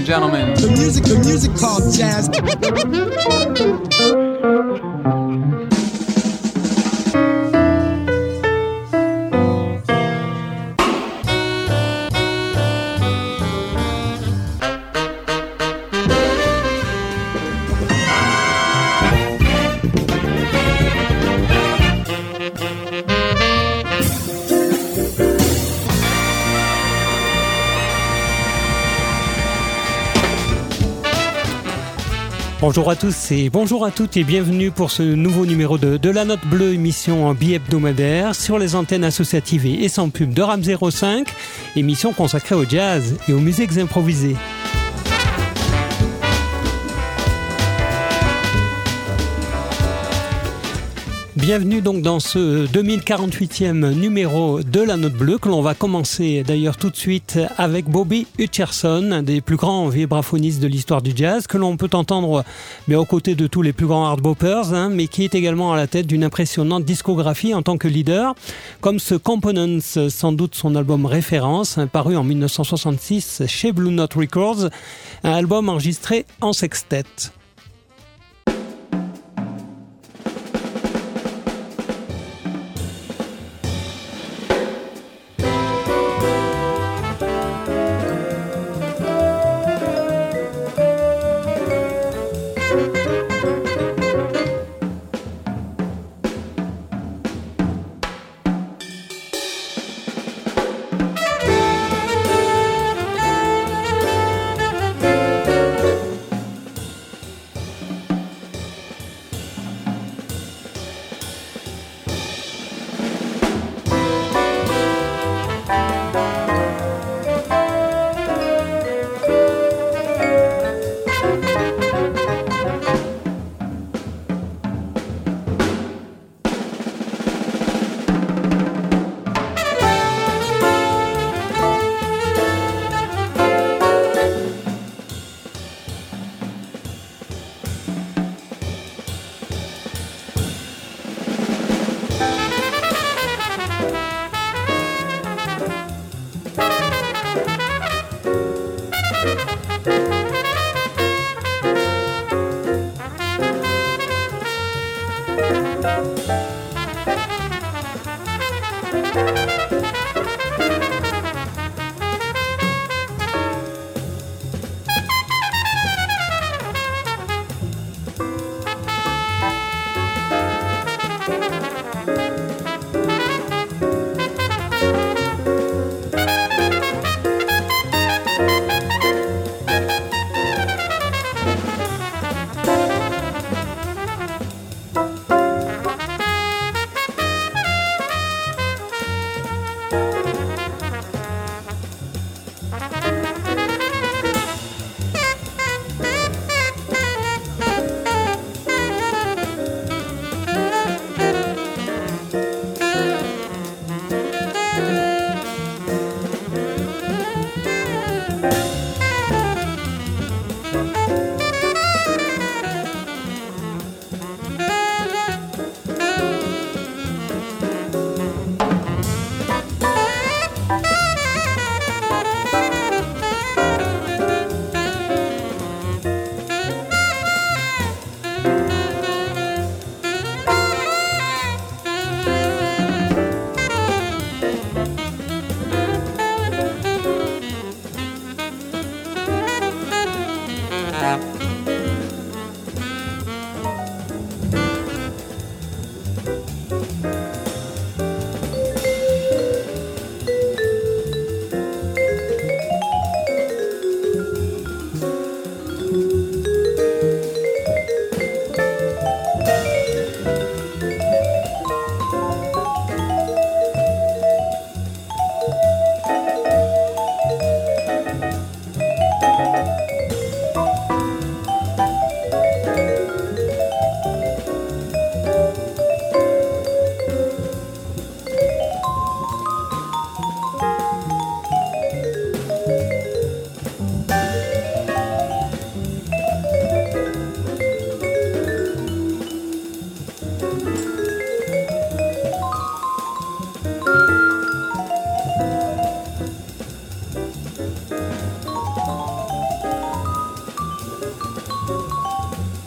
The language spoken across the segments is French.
gentlemen. The music called jazz. Bonjour à tous et bonjour à toutes et bienvenue pour ce nouveau numéro de La Note Bleue, émission bi-hebdomadaire sur les antennes associatives et sans pub de RAM 05, émission consacrée au jazz et aux musiques improvisées. Bienvenue donc dans ce 2048e numéro de La Note Bleue que l'on va commencer d'ailleurs tout de suite avec Bobby Hutcherson, un des plus grands vibraphonistes de l'histoire du jazz que l'on peut entendre aux côtés de tous les plus grands hardboppers, mais qui est également à la tête d'une impressionnante discographie en tant que leader, comme ce Components, sans doute son album référence, paru en 1966 chez Blue Note Records, un album enregistré en sextet.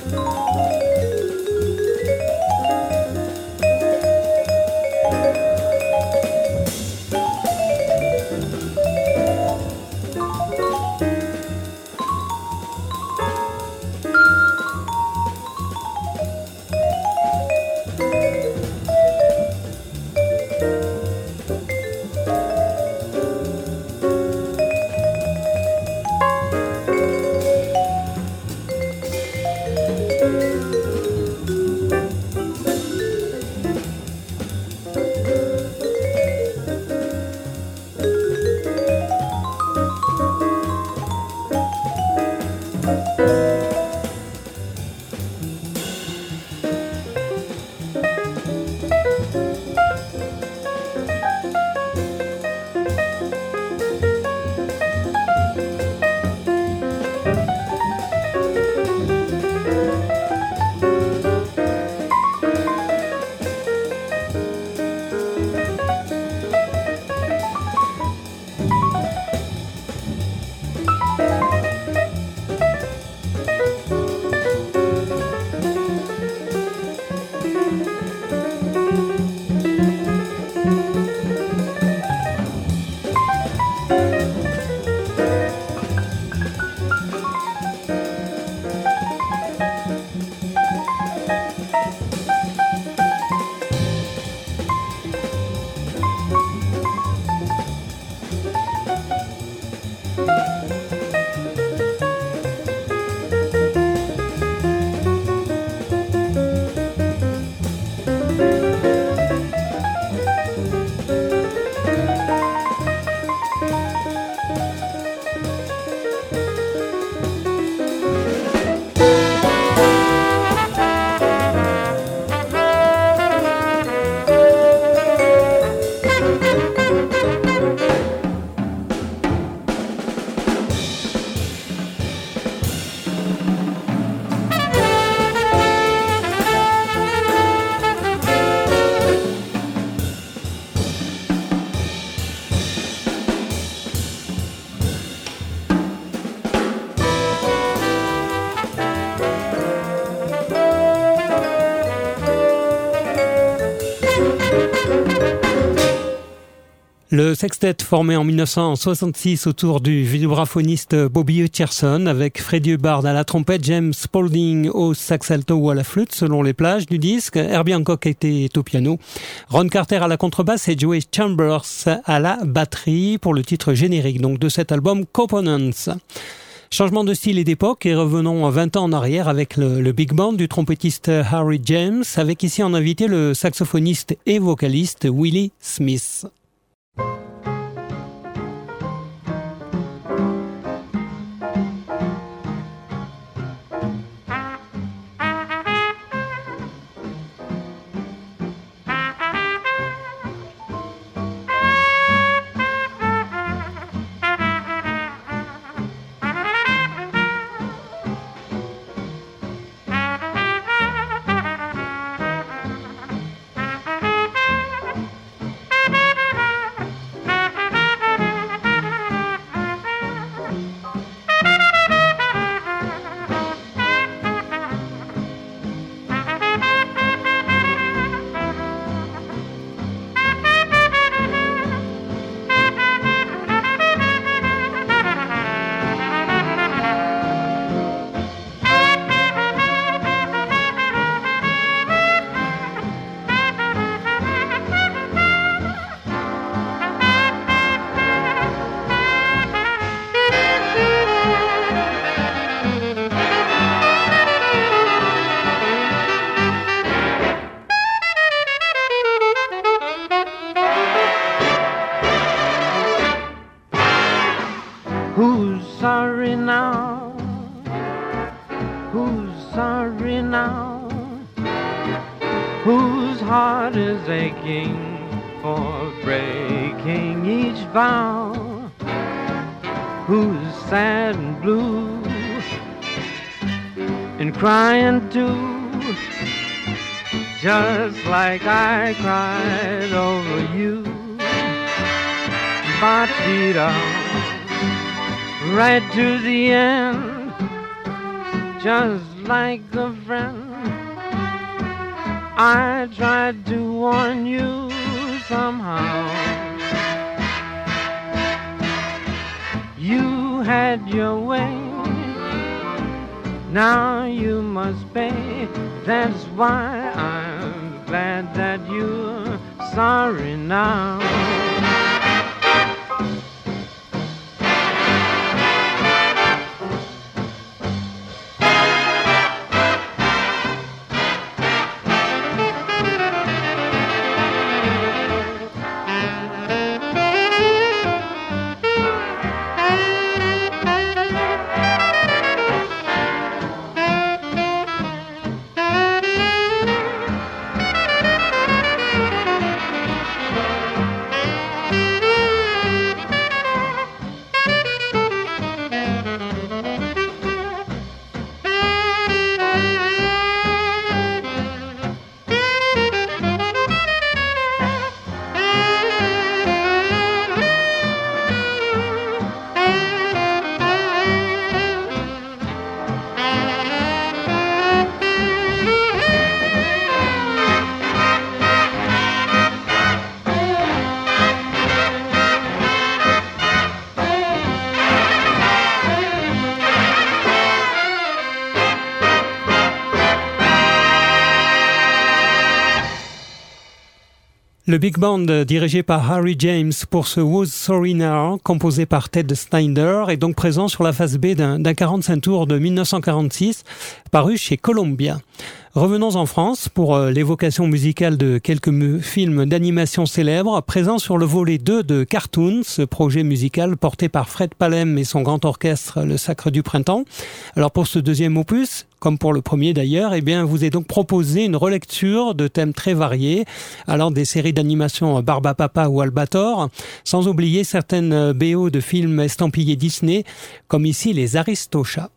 Le sextet formé en 1966 autour du vibraphoniste Bobby Hutcherson avec Freddie Hubbard à la trompette, James Spaulding au sax alto ou à la flûte selon les plages du disque, Herbie Hancock était au piano, Ron Carter à la contrebasse et Joey Chambers à la batterie pour le titre générique donc de cet album Components. Changement de style et d'époque et revenons 20 ans en arrière avec le big band du trompettiste Harry James avec ici en invité le saxophoniste et vocaliste Willie Smith. Who's sorry now? Who's sorry now? Whose heart is aching for breaking each vow? Who's sad and blue and crying too, just like I cried over you? Batida, right to the end, just like a friend. I tried to warn you somehow. You had your way, now you must pay. That's why I'm glad that you're sorry now. Le big band dirigé par Harry James pour ce Who's Sorry Now, composé par Ted Snyder, est donc présent sur la face B d'un 45 tours de 1946, paru chez Columbia. Revenons en France pour l'évocation musicale de quelques films d'animation célèbres présents sur le volet 2 de Cartoons, ce projet musical porté par Fred Palem et son grand orchestre Le Sacre du Printemps. Alors pour ce deuxième opus, comme pour le premier d'ailleurs, eh bien vous est donc proposé une relecture de thèmes très variés, allant des séries d'animation Barbapapa ou Albator, sans oublier certaines BO de films estampillés Disney, comme ici les Aristochats.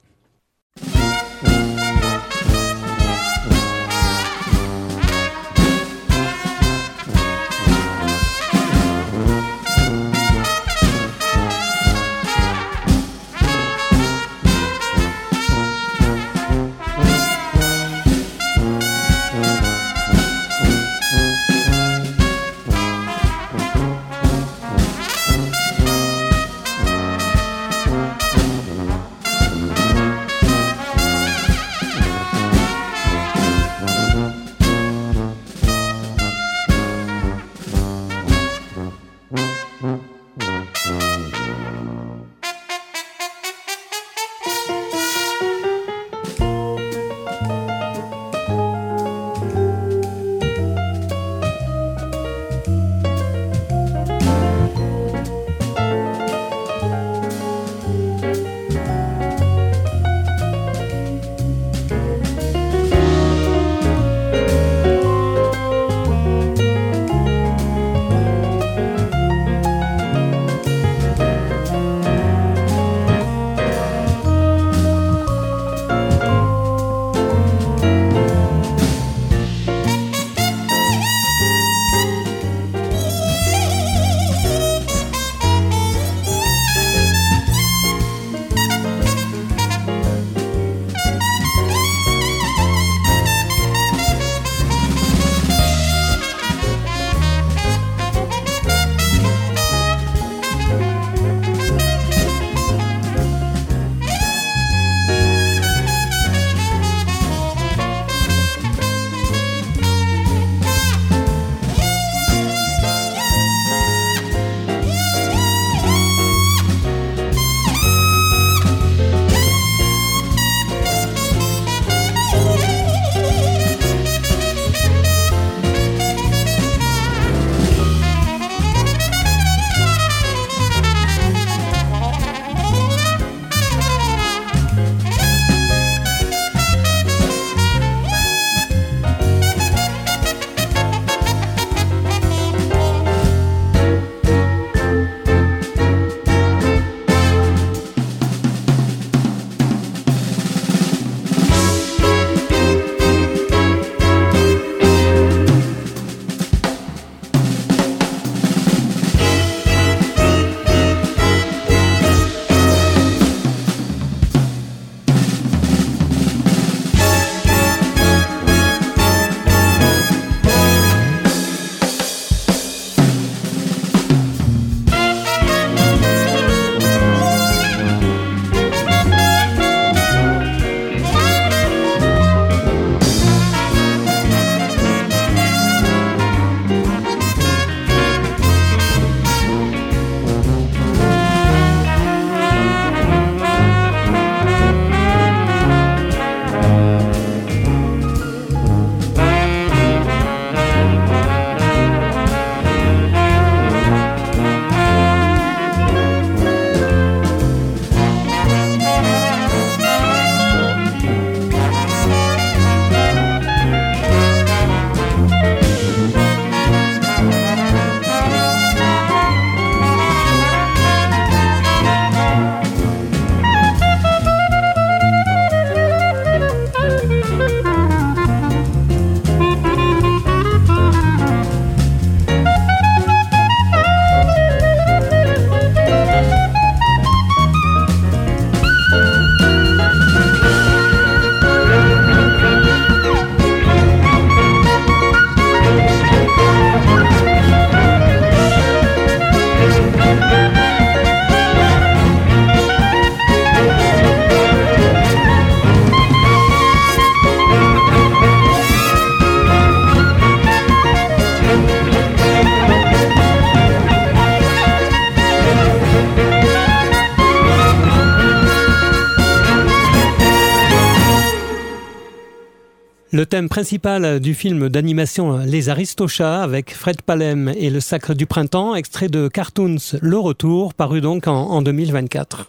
Le thème principal du film d'animation Les Aristochats avec Fred Palem et le Sacre du Printemps, extrait de Cartoons Le Retour, paru donc en 2024.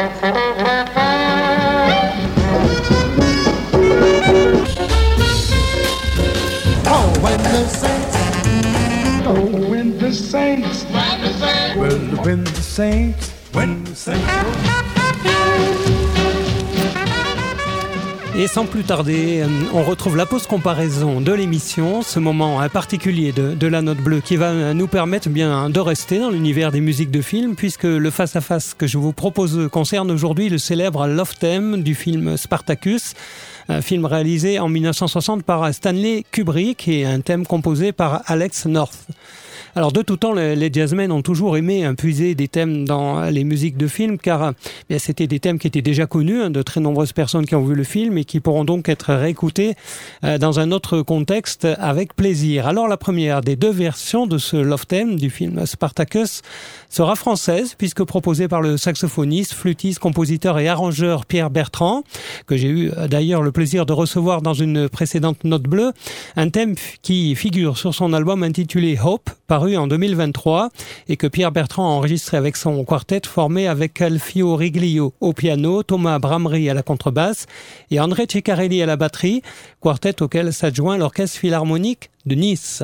Et sans plus tarder, on retrouve la pause comparaison de l'émission, ce moment particulier de la Note Bleue qui va nous permettre bien de rester dans l'univers des musiques de film, puisque le face-à-face que je vous propose concerne aujourd'hui le célèbre Love Theme du film Spartacus, un film réalisé en 1960 par Stanley Kubrick et un thème composé par Alex North. Alors de tout temps, les jazzmen ont toujours aimé puiser des thèmes dans les musiques de films, car bien, c'était des thèmes qui étaient déjà connus de très nombreuses personnes qui ont vu le film et qui pourront donc être réécoutés dans un autre contexte avec plaisir. Alors la première des deux versions de ce Love Theme du film Spartacus sera française, puisque proposée par le saxophoniste, flûtiste, compositeur et arrangeur Pierre Bertrand, que j'ai eu d'ailleurs le plaisir de recevoir dans une précédente Note Bleue, un thème qui figure sur son album intitulé Hope, paru en 2023, et que Pierre Bertrand a enregistré avec son quartet formé avec Alfio Riglio au piano, Thomas Bramery à la contrebasse et André Ceccarelli à la batterie, quartet auquel s'adjoint l'Orchestre Philharmonique de Nice.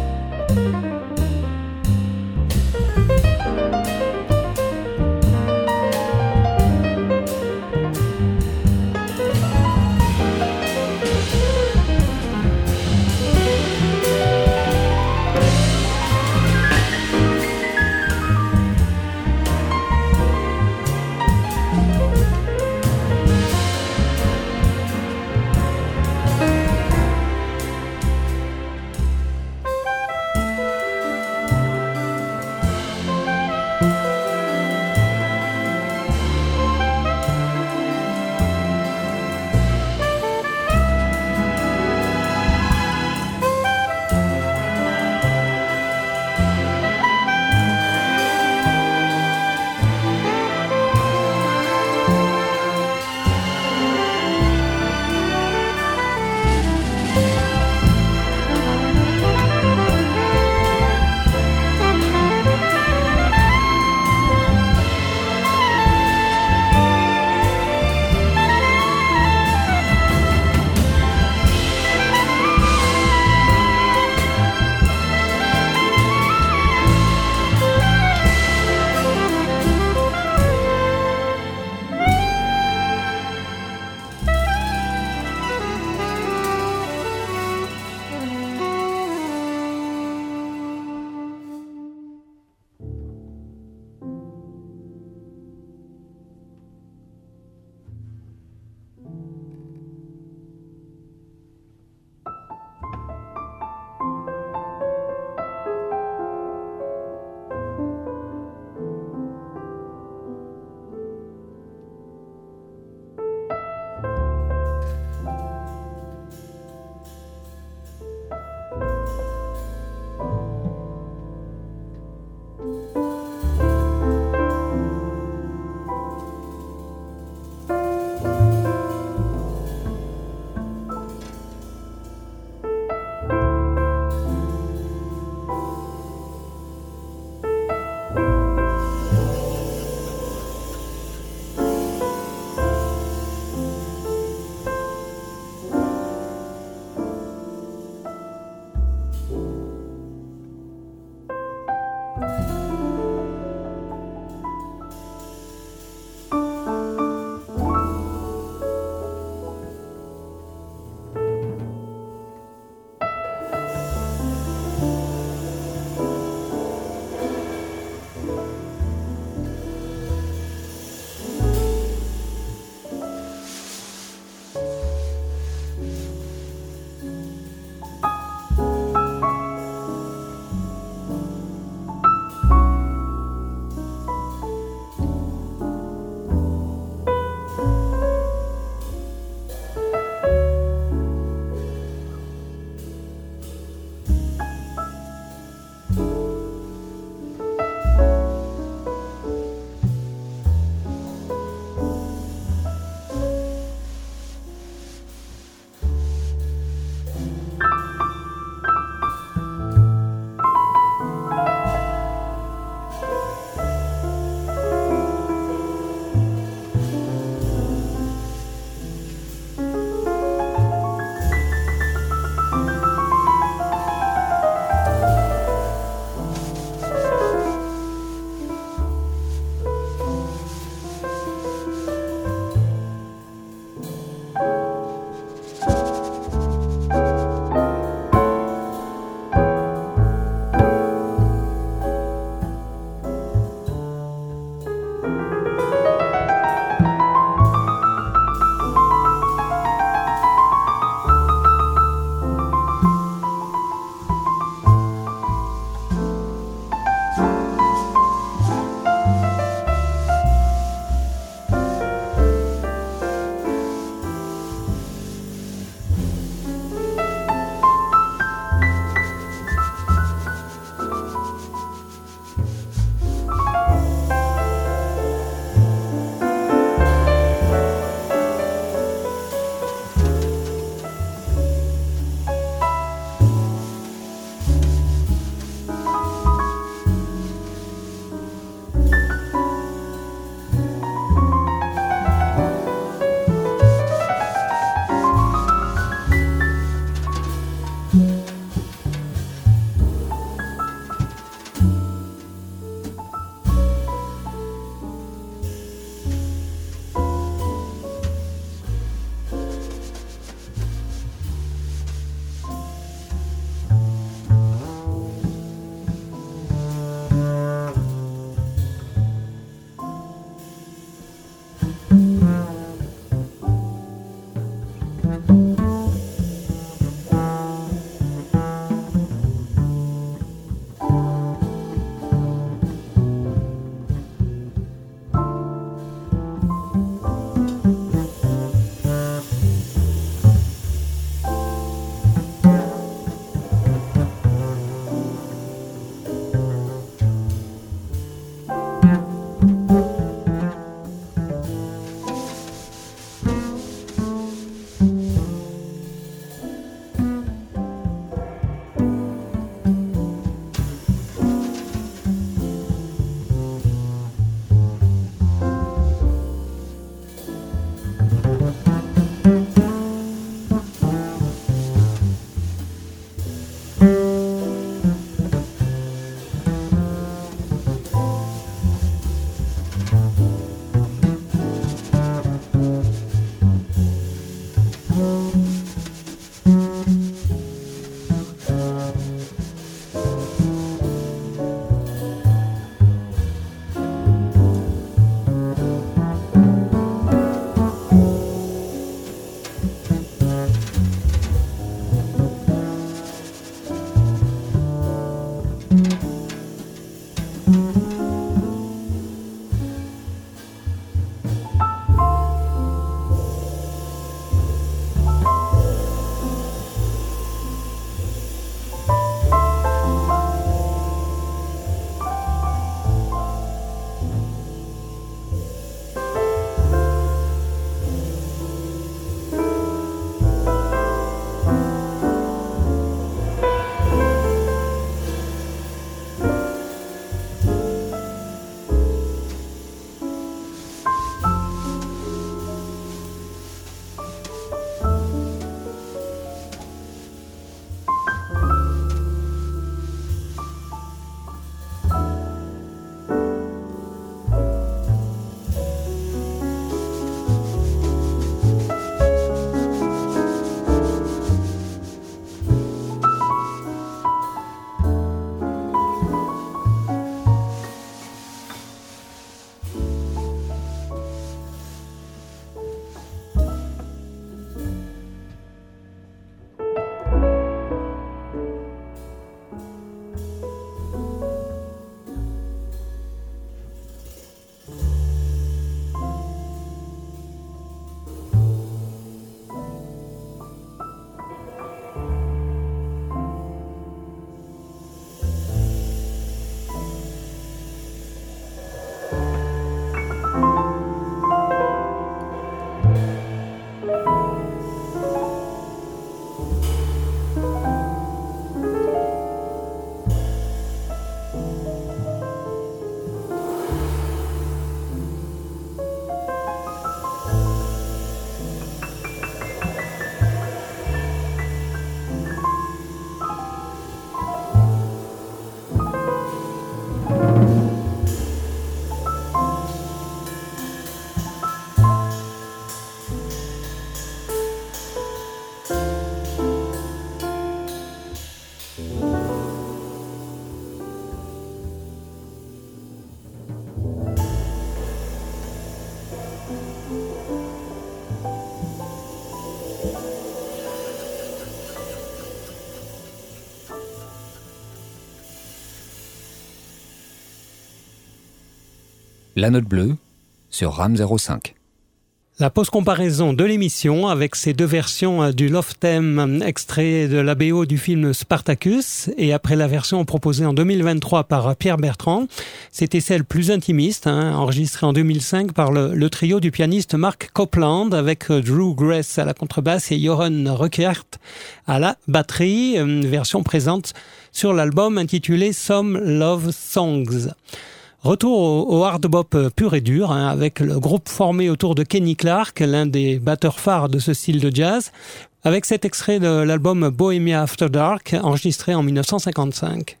La Note Bleue sur RAM 05. La pause comparaison de l'émission avec ces deux versions du Love Theme extrait de la BO du film Spartacus et après la version proposée en 2023 par Pierre Bertrand, c'était celle plus intimiste, enregistrée en 2005 par le trio du pianiste Mark Copeland avec Drew Grace à la contrebasse et Johan Ruckert à la batterie, une version présente sur l'album intitulé Some Love Songs. Retour au hard bop pur et dur, avec le groupe formé autour de Kenny Clarke, l'un des batteurs phares de ce style de jazz, avec cet extrait de l'album Bohemia After Dark, enregistré en 1955.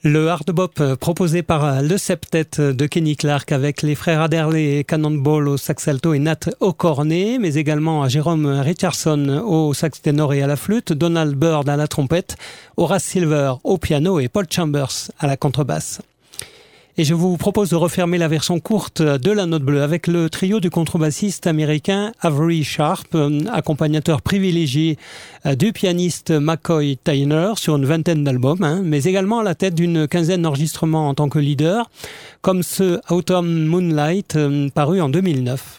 Le hard bop proposé par le septet de Kenny Clark avec les frères Adderley et Cannonball au sax alto et Nat au cornet, mais également à Jérôme Richardson au sax ténor et à la flûte, Donald Byrd à la trompette, Horace Silver au piano et Paul Chambers à la contrebasse. Et je vous propose de refermer la version courte de la Note Bleue avec le trio du contrebassiste américain Avery Sharp, accompagnateur privilégié du pianiste McCoy Tyner sur une vingtaine d'albums, mais également à la tête d'une quinzaine d'enregistrements en tant que leader, comme ce Autumn Moonlight paru en 2009.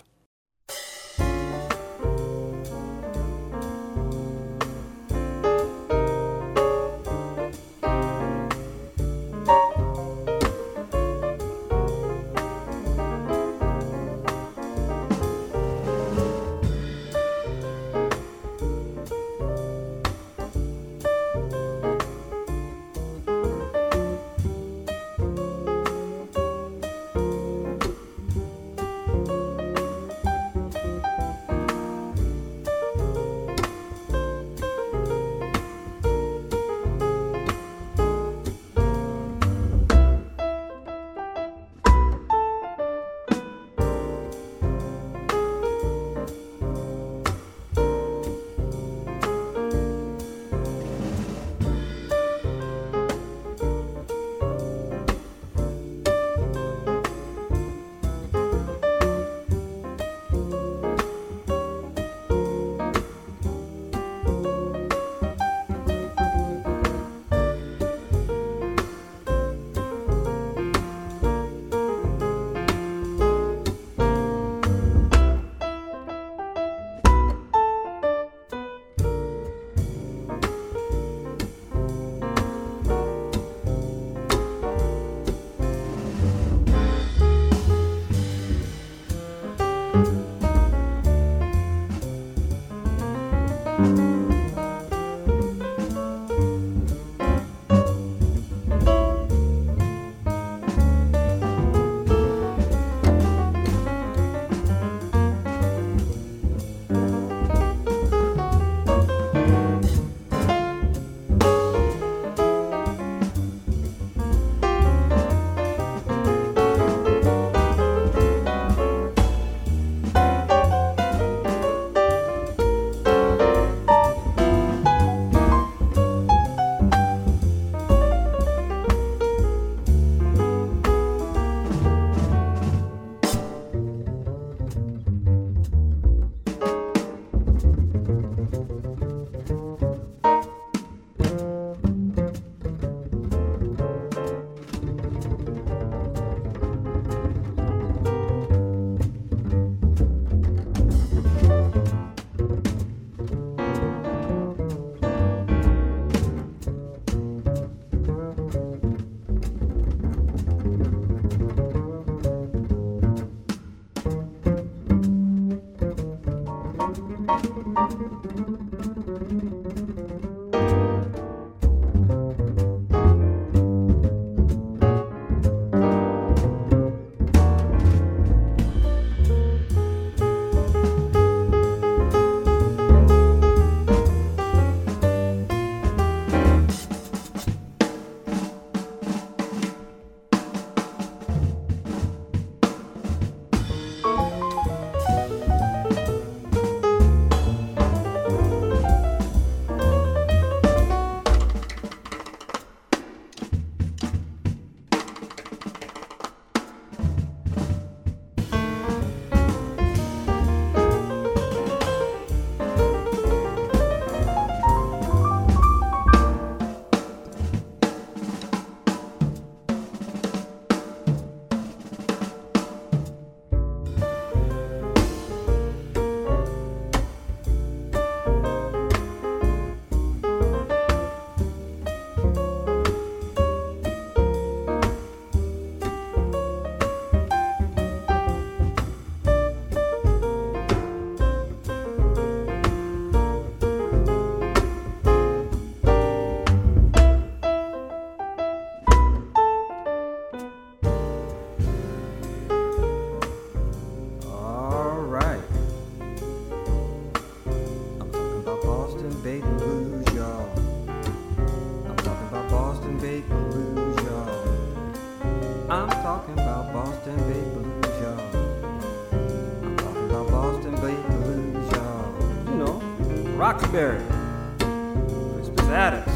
I'm talking about Boston Bay Blues, y'all. I'm talking about Boston Bay Blues, y'all. You know, Roxbury, Crispus Attucks,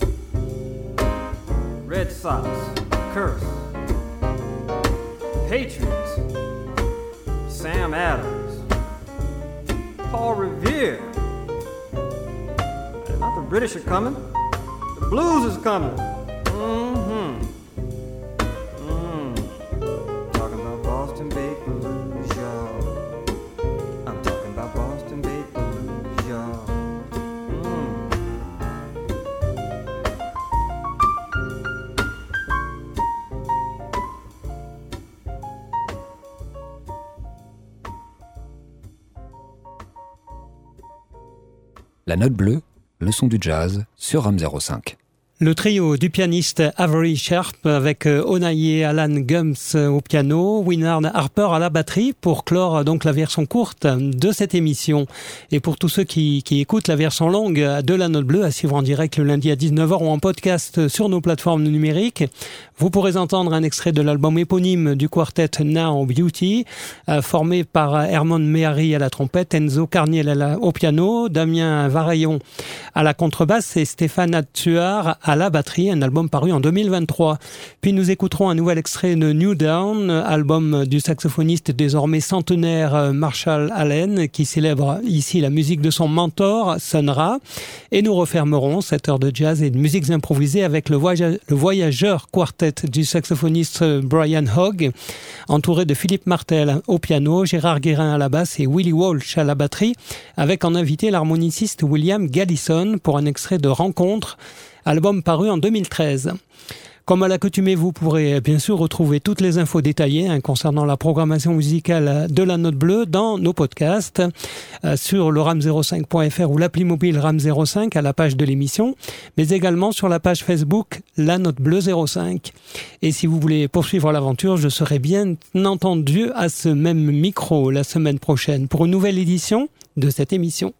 Red Sox, Curse, Patriots, Sam Adams, Paul Revere. Not the British are coming, the blues is coming. Talking about Boston Bay Blues, y'all. I'm talking about Boston Bay Blues, y'all. La note bleue, le son du jazz sur Ram 05. Le trio du pianiste Avery Sharp avec Onaye Alan Gums au piano, Winard Harper à la batterie pour clore donc la version courte de cette émission. Et pour tous ceux qui écoutent la version longue de la note bleue à suivre en direct le lundi à 19h ou en podcast sur nos plateformes numériques, vous pourrez entendre un extrait de l'album éponyme du quartet Now Beauty, formé par Herman Mehari à la trompette, Enzo Carniel au piano, Damien Varaillon à la contrebasse et Stéphane Attuar à la batterie, un album paru en 2023. Puis nous écouterons un nouvel extrait de New Dawn, album du saxophoniste désormais centenaire Marshall Allen, qui célèbre ici la musique de son mentor, Sun Ra. Et nous refermerons cette heure de jazz et de musiques improvisées avec le voyageur quartet du saxophoniste Brian Hogg, entouré de Philippe Martel au piano, Gérard Guérin à la basse et Willie Walsh à la batterie, avec en invité l'harmoniciste William Gallison pour un extrait de Rencontre, album paru en 2013. Comme à l'accoutumée, vous pourrez bien sûr retrouver toutes les infos détaillées concernant la programmation musicale de la Note Bleue dans nos podcasts sur le ram05.fr ou l'appli mobile Ram 05 à la page de l'émission, mais également sur la page Facebook La Note Bleue 05. Et si vous voulez poursuivre l'aventure, je serai bien entendu à ce même micro la semaine prochaine pour une nouvelle édition de cette émission.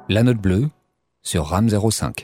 La Note Bleue sur RAM 05.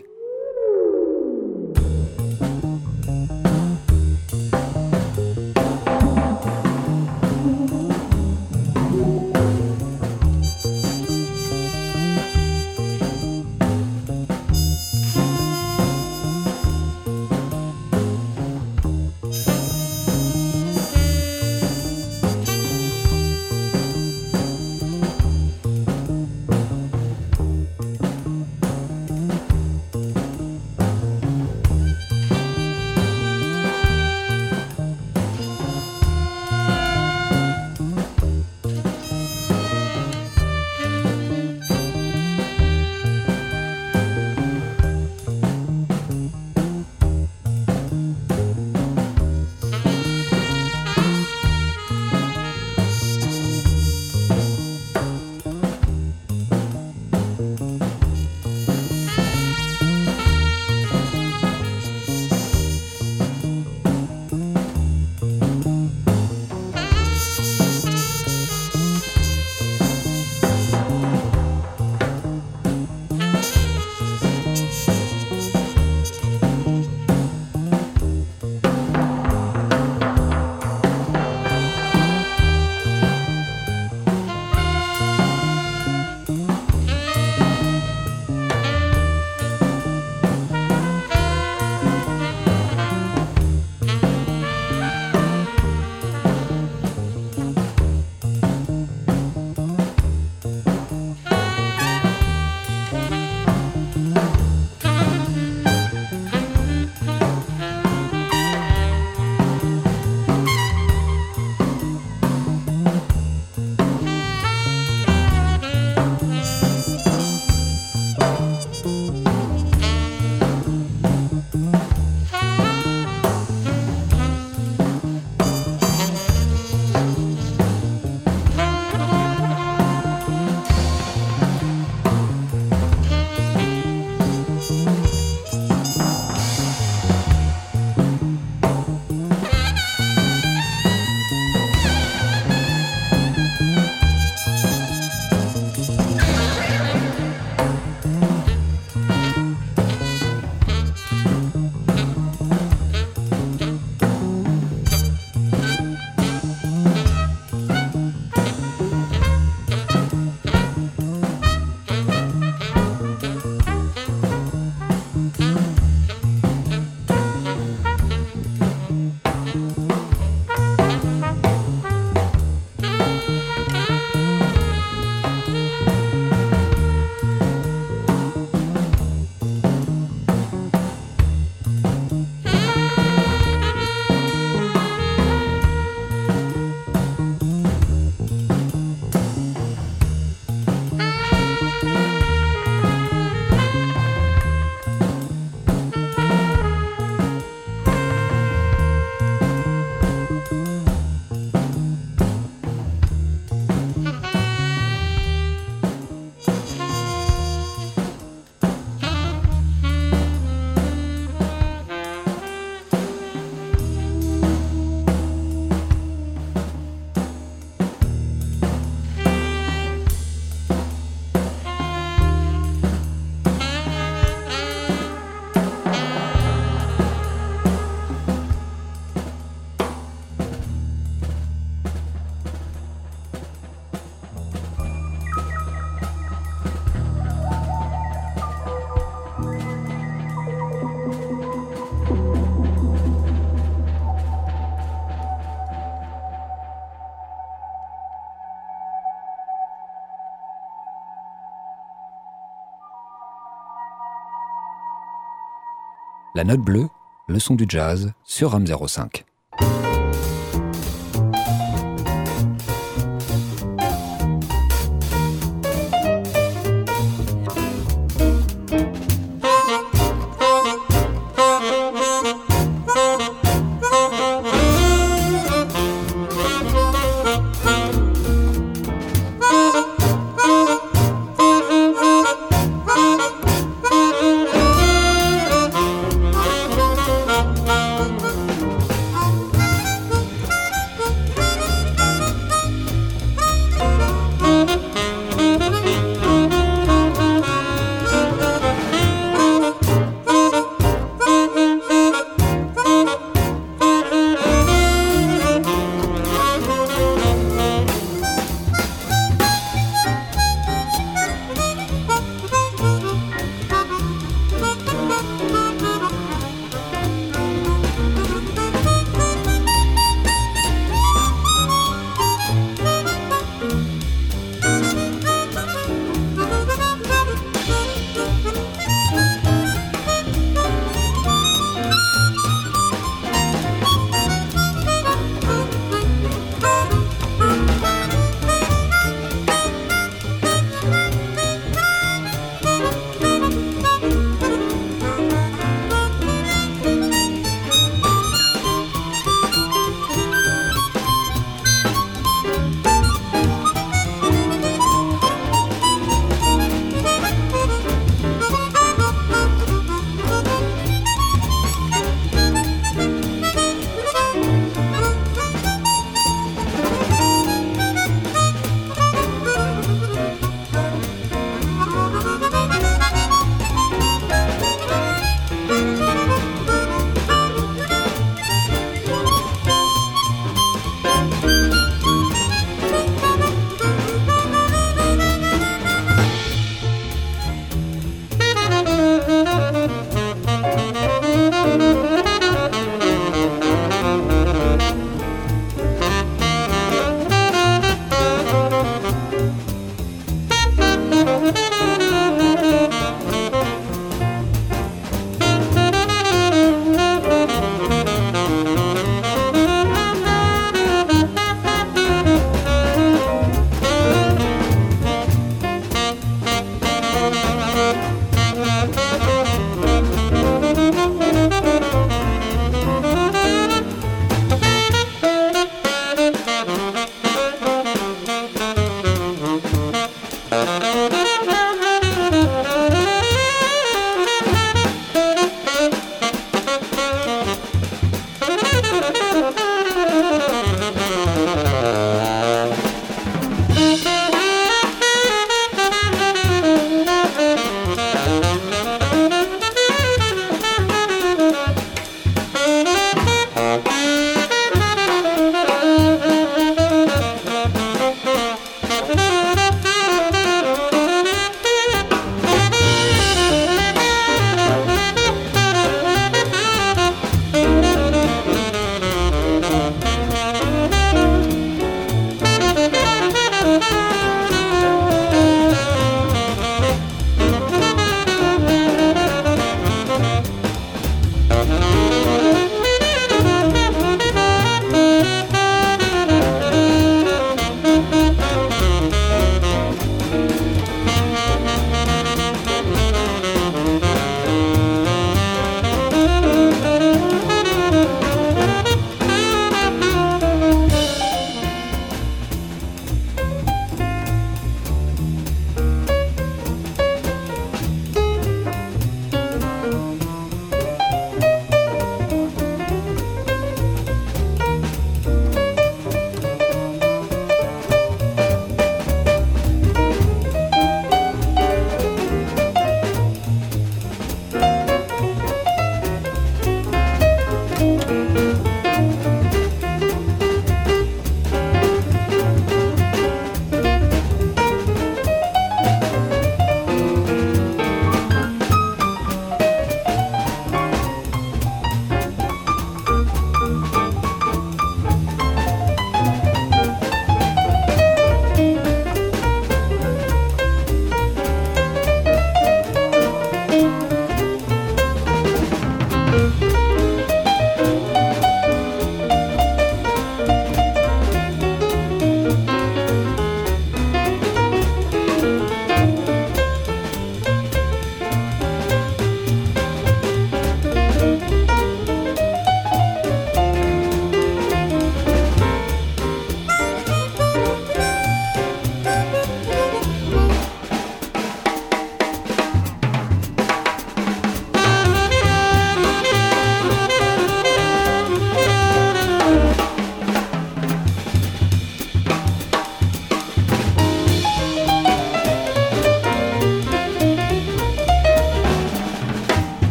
La Note Bleue, le son du jazz sur RAM 05.